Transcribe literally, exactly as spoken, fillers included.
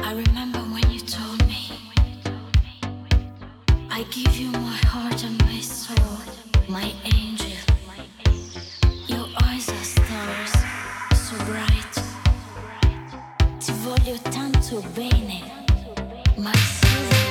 I remember when you told me I give you my heart and my soul, my angel. Your eyes are stars, so bright. Ti voglio tanto bene, my silver